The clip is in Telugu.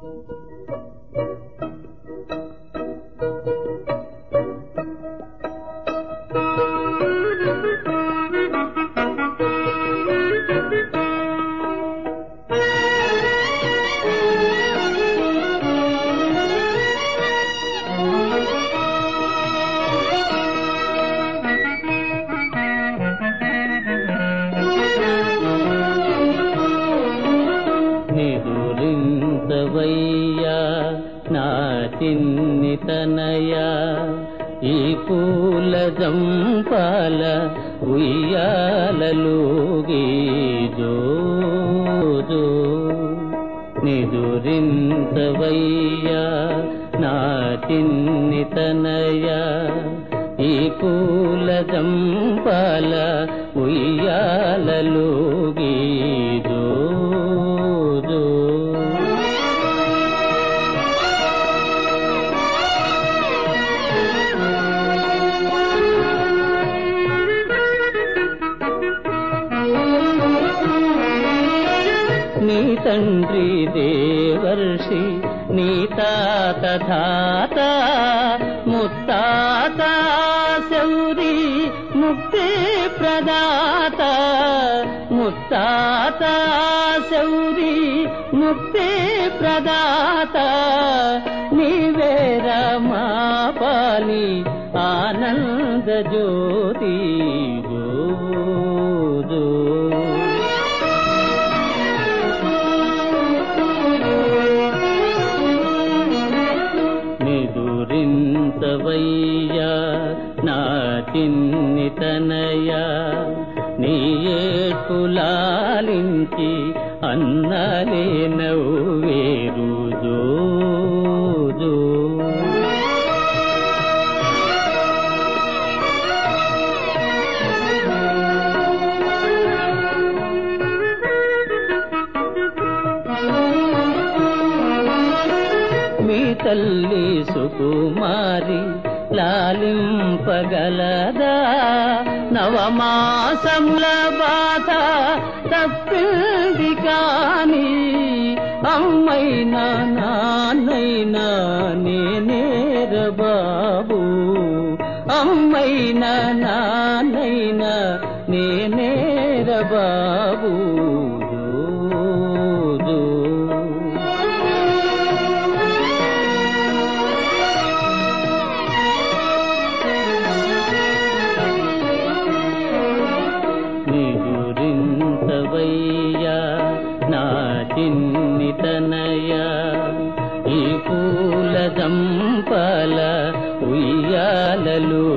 నిదురించవయ్యా నా చిన్ని తనయా ఈ పూల జంపాల ఉయ్యాలలోగి జో జో. నిదురించవయ్యా నా చిన్ని తనయా ఈ పూల జంపాల ఉయ్యాలలోగి జో జో. నీ తండ్రి దేవర్షి నీ తాత ధాత ముత్తాత శౌరి ముక్తి ప్రదాత. ముత్తాత శౌరి ముక్తి ప్రదాత నీవేర మా పాలి ఆనంద జ్యోతి జో జో. నిదురించవయ్యా నా చిన్ని తనయా నీ ఏడ్పులాలించి అన్నలే నవ్వేరు జో జో. మీ తల్లి సుకుమారి లాలింపగలదా నవమాసముల బాధ తప్పింది కాని అమ్మైనా నాన్నైనా నేనేర బాబు. అమ్మైనా నాన్నైనా నేనేర బాబు జో జో. నిదురించవయ్యా నా చిన్ని తనయా ఈ పూల జంపాల ఉయ్యాలలు